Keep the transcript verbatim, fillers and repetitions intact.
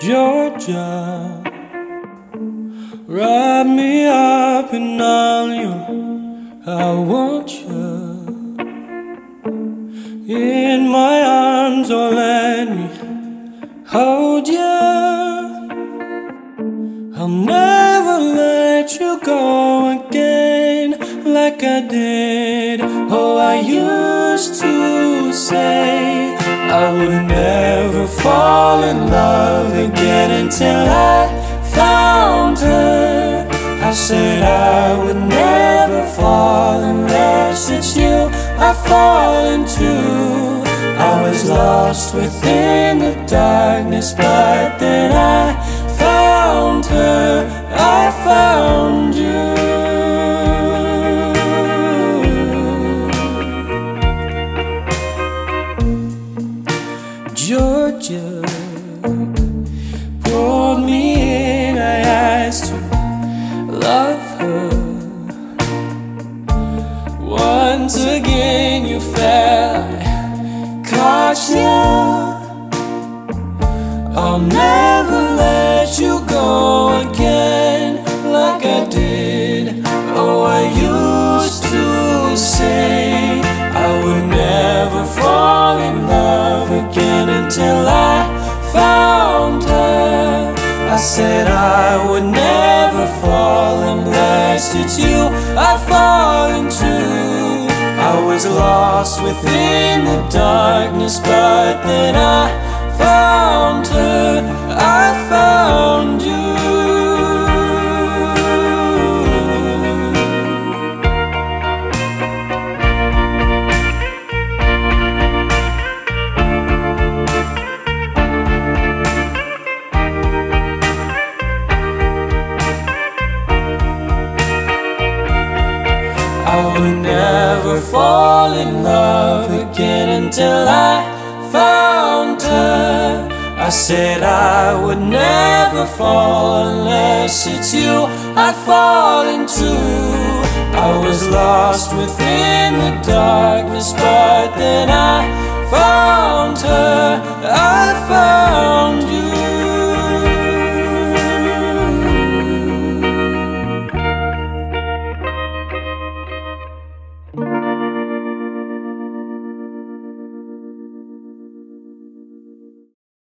Georgia, wrap me up in all you. I want you in my arms, or let me hold you. I'll never let you go again like I did. Oh, I used to say I would never fall in love again until I found her. I said I would never fall unless it's you I fall into. I was lost within the darkness, but then I found her, I found you. Georgia pulled me in, I asked to love her. Once again you fell, I caught you. I'll never let you go again like I did. Oh, I used to say I would never fall in love again until I found her. I said I would never fall unless it's you I fall into. I was lost within the darkness, but then I found her, I found you. I would never fall in love again until I found her. I said I would never fall unless it's you I'd fall into. I was lost within the darkness, but then I found her, I found you.